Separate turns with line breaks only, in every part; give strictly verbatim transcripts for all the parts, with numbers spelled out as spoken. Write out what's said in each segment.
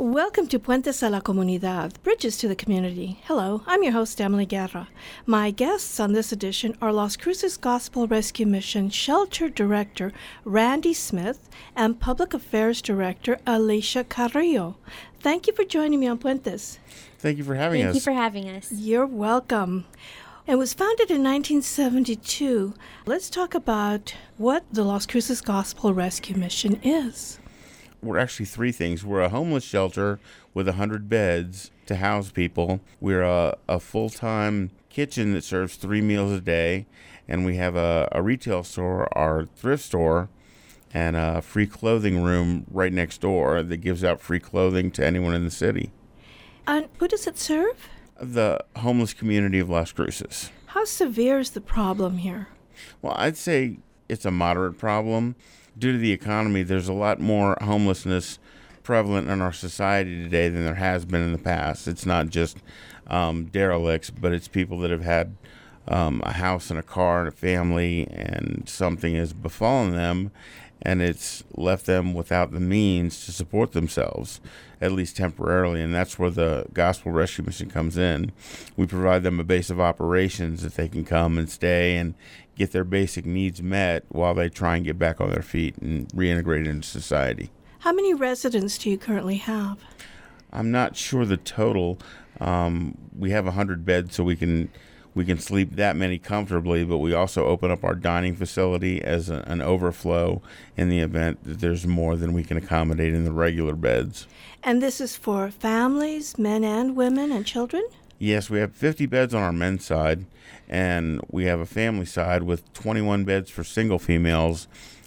Welcome to Puentes a la Comunidad, Bridges to the Community. Hello, I'm your host, Emily Guerra. My guests on this edition are Las Cruces Gospel Rescue Mission Shelter Director Randy Smith and Public Affairs Director Alicia Carrillo. Thank you for joining me on Puentes.
Thank you for having
Thank
us.
Thank you for having us.
You're welcome. It was founded in nineteen seventy-two. Let's talk about what the Las Cruces Gospel Rescue Mission is.
We're actually three things. We're a homeless shelter with one hundred beds to house people. We're a, a full-time kitchen that serves three meals a day. And we have a, a retail store, our thrift store, and a free clothing room right next door that gives out free clothing to anyone in the city.
And who does it serve?
The homeless community of Las Cruces.
How severe is the problem here?
Well, I'd say it's a moderate problem. Due to the economy, there's a lot more homelessness prevalent in our society today than there has been in the past. It's not just um, derelicts, but it's people that have had um, a house and a car and a family, and something has befallen them, and it's left them without the means to support themselves, at least temporarily, and that's where the Gospel Rescue Mission comes in. We provide them a base of operations that they can come and stay and get their basic needs met while they try and get back on their feet and reintegrate into society.
How many residents do you currently have?
I'm not sure the total. Um, we have one hundred beds, so we can we can sleep that many comfortably, but we also open up our dining facility as a, an overflow in the event that there's more than we can accommodate in the regular beds.
And this is for families, men and women and children?
Yes, we have fifty beds on our men's side, and we have a family side with twenty-one beds for single females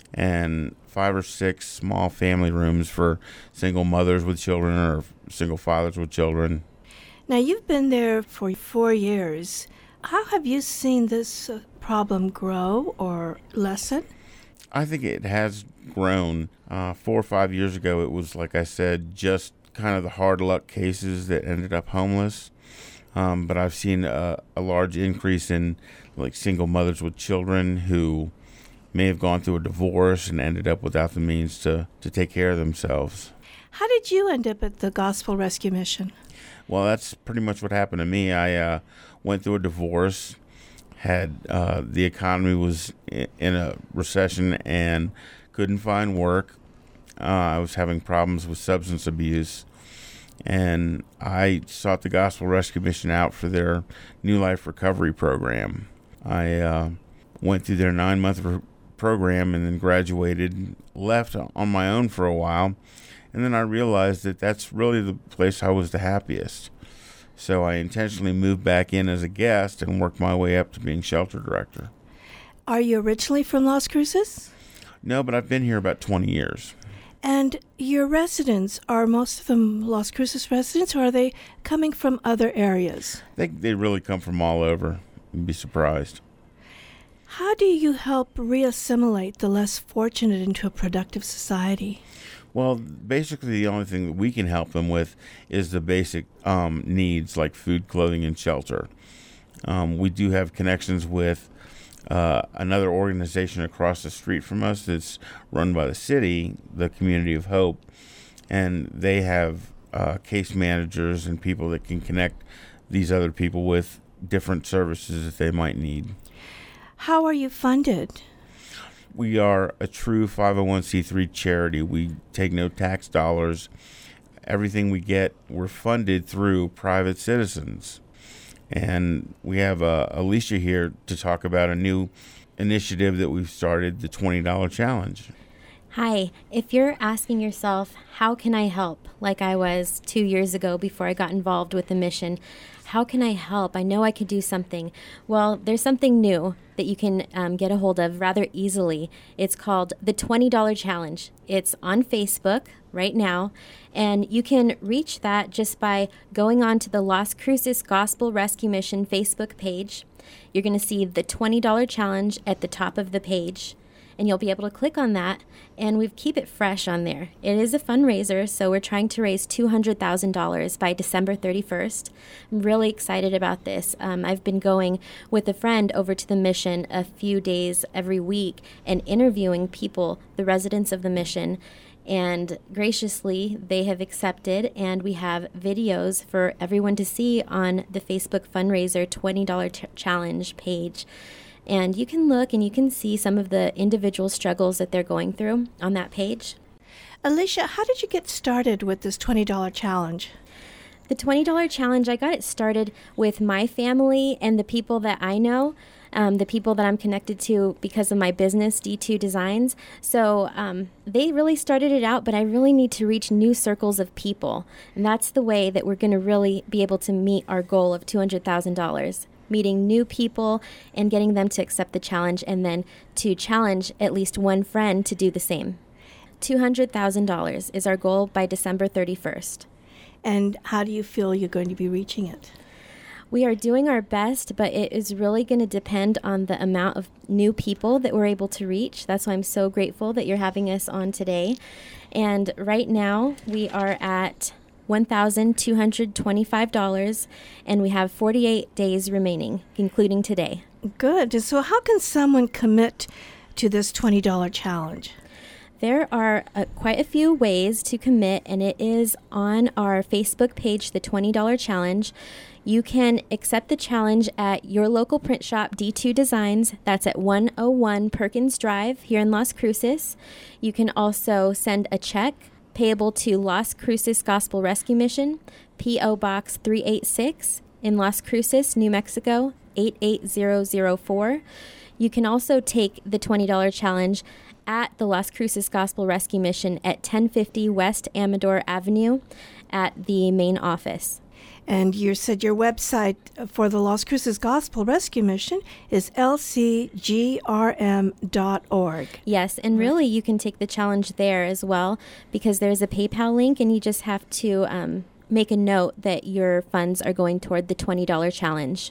and five or six small family rooms for single mothers with children or single fathers with children.
Now, you've been there for four years. How have you seen this uh, problem grow or lessen?
I think it has grown. Uh, four or five years ago, it was, like I said, just kind of the hard luck cases that ended up homeless. Um, but I've seen a, a large increase in like single mothers with children who may have gone through a divorce and ended up without the means to, to take care of themselves.
How did you end up at the Gospel Rescue Mission?
Well, that's pretty much what happened to me. I uh, went through a divorce, had uh, the economy was in a recession and couldn't find work. Uh, I was having problems with substance abuse. And I sought the Gospel Rescue Mission out for their New Life Recovery Program. I uh, went through their nine-month re- program and then graduated, left on my own for a while, and then I realized that that's really the place I was the happiest. So I intentionally moved back in as a guest and worked my way up to being shelter director.
Are you originally from Las Cruces?
No, but I've been here about twenty years.
And your residents, are most of them Las Cruces residents, or are they coming from other areas?
They they really come from all over. You'd be surprised.
How do you help reassimilate the less fortunate into a productive society?
Well, basically the only thing that we can help them with is the basic um, needs like food, clothing, and shelter. Um, we do have connections with Uh, another organization across the street from us that's run by the city, the Community of Hope, and they have uh, case managers and people that can connect these other people with different services that they might need.
How are you funded?
We are a true five oh one c three charity. We take no tax dollars. Everything we get, we're funded through private citizens. And we have uh, Alicia here to talk about a new initiative that we've started, the twenty dollars Challenge.
Hi. If you're asking yourself, how can I help, like I was two years ago before I got involved with the mission, how can I help? I know I could do something. Well, there's something new that you can um, get a hold of rather easily. It's called the twenty dollars Challenge. It's on Facebook right now, and you can reach that just by going on to the Las Cruces Gospel Rescue Mission Facebook page. You're going to see the twenty dollars Challenge at the top of the page, and you'll be able to click on that, and we keep it fresh on there. It is a fundraiser, so we're trying to raise two hundred thousand dollars by December thirty-first. I'm really excited about this. Um, I've been going with a friend over to the mission a few days every week and interviewing people, the residents of the mission, And graciously, they have accepted, and we have videos for everyone to see on the Facebook fundraiser twenty dollars ch- challenge page. And you can look and you can see some of the individual struggles that they're going through on that page.
Alicia, how did you get started with this twenty dollars challenge?
The twenty dollars challenge, I got it started with my family and the people that I know, um, the people that I'm connected to because of my business, D two Designs. So um, they really started it out, but I really need to reach new circles of people. And that's the way that we're going to really be able to meet our goal of two hundred thousand dollars. Meeting new people and getting them to accept the challenge, and then to challenge at least one friend to do the same. two hundred thousand dollars is our goal by December thirty-first.
And how do you feel you're going to be reaching it?
We are doing our best, but it is really going to depend on the amount of new people that we're able to reach. That's why I'm so grateful that you're having us on today. And right now, we are at one thousand two hundred twenty-five dollars, and we have forty-eight days remaining, including today.
Good. So how can someone commit to this twenty dollars challenge?
There are uh, quite a few ways to commit, and it is on our Facebook page, the twenty dollars challenge. You can accept the challenge at your local print shop, D two Designs. That's at one oh one Perkins Drive here in Las Cruces. You can also send a check payable to Las Cruces Gospel Rescue Mission, P O Box three eighty-six in Las Cruces, New Mexico, eight eight zero zero four. You can also take the twenty dollars challenge at the Las Cruces Gospel Rescue Mission at ten fifty West Amador Avenue at the main office.
And you said your website for the Las Cruces Gospel Rescue Mission is L C G R M dot org.
Yes, and really you can take the challenge there as well, because there's a PayPal link, and you just have to um, make a note that your funds are going toward the twenty dollars challenge.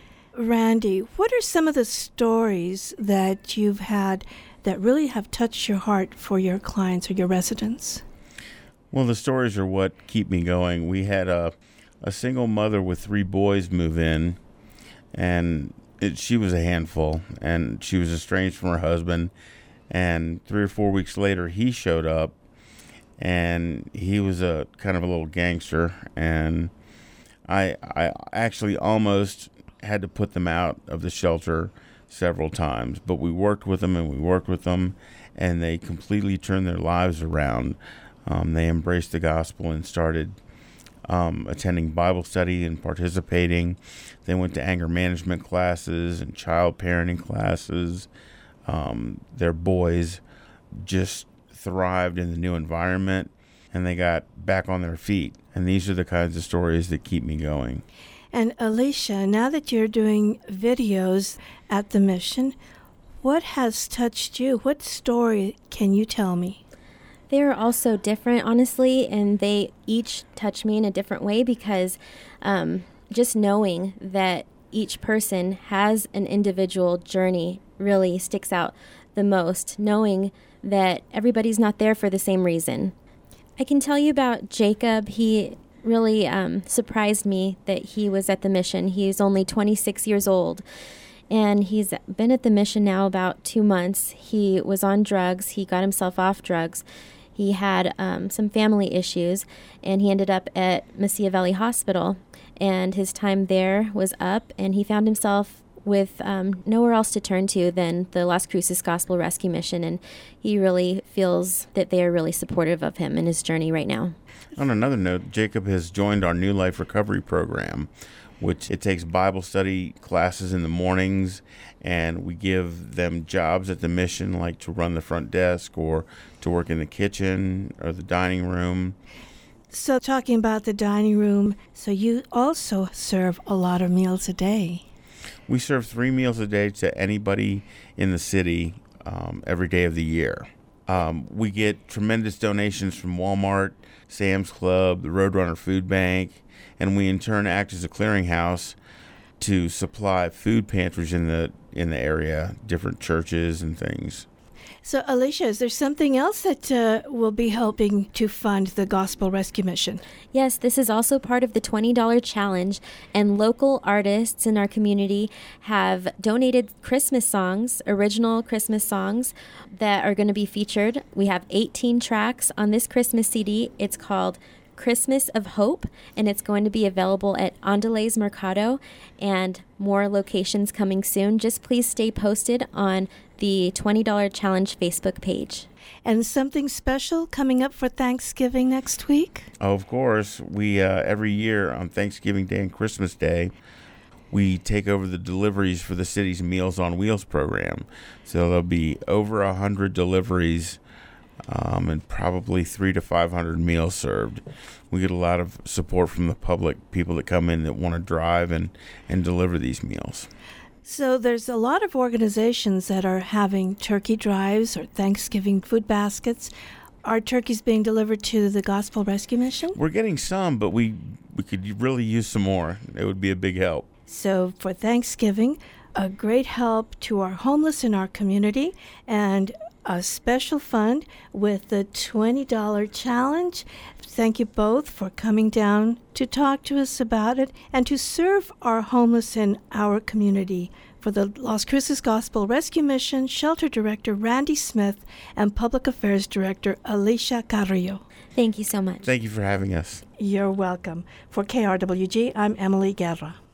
Randy, what are some of the stories that you've had that really have touched your heart for your clients or your residents?
Well, the stories are what keep me going. We had a a single mother with three boys move in, and it, she was a handful, and she was estranged from her husband. And three or four weeks later, he showed up, and he was a kind of a little gangster. And I I actually almost had to put them out of the shelter several times, but we worked with them and we worked with them, and they completely turned their lives around. Um, they embraced the gospel and started um, attending Bible study and participating. They went to anger management classes and child parenting classes. Um, their boys just thrived in the new environment, and they got back on their feet. And these are the kinds of stories that keep me going.
And Alicia, now that you're doing videos at the mission, what has touched you? What story can you tell me?
They're all so different, honestly, and they each touch me in a different way, because um, just knowing that each person has an individual journey really sticks out the most, knowing that everybody's not there for the same reason. I can tell you about Jacob. He really um, surprised me that he was at the mission. He's only twenty-six years old, and he's been at the mission now about two months. He was on drugs. He got himself off drugs. He had um, some family issues, and he ended up at Mesilla Valley Hospital, and his time there was up, and he found himself with um, nowhere else to turn to than the Las Cruces Gospel Rescue Mission, and he really feels that they are really supportive of him in his journey right now.
On another note, Jacob has joined our New Life Recovery Program, which it takes Bible study classes in the mornings, and we give them jobs at the mission, like to run the front desk or to work in the kitchen or the dining room.
So talking about the dining room, so you also serve a lot of meals a day.
We serve three meals a day to anybody in the city um, every day of the year. Um, we get tremendous donations from Walmart, Sam's Club, the Roadrunner Food Bank, and we in turn act as a clearinghouse to supply food pantries in the in the area, different churches and things.
So, Alicia, is there something else that uh, will be helping to fund the Gospel Rescue Mission?
Yes, this is also part of the twenty dollars challenge, and local artists in our community have donated Christmas songs, original Christmas songs, that are going to be featured. We have eighteen tracks on this Christmas C D. It's called Christmas of Hope, and it's going to be available at Andales Mercado and more locations coming soon. Just please stay posted on the twenty dollars challenge Facebook page.
And something special coming up for Thanksgiving next week?
Oh, of course. We uh, every year on Thanksgiving Day and Christmas Day, we take over the deliveries for the city's Meals on Wheels program. So there'll be over one hundred deliveries um, and probably three to five hundred meals served. We get a lot of support from the public, people that come in that want to drive and, and deliver these meals.
So there's a lot of organizations that are having turkey drives or Thanksgiving food baskets. Are turkeys being delivered to the Gospel Rescue Mission?
We're getting some, but we, we could really use some more. It would be a big help.
So for Thanksgiving, a great help to our homeless in our community, and a special fund with the twenty dollars challenge. Thank you both for coming down to talk to us about it and to serve our homeless in our community. For the Las Cruces Gospel Rescue Mission, Shelter Director Randy Smith and Public Affairs Director Alicia Carrillo.
Thank you so much.
Thank you for having us.
You're welcome. For K R W G, I'm Emily Guerra.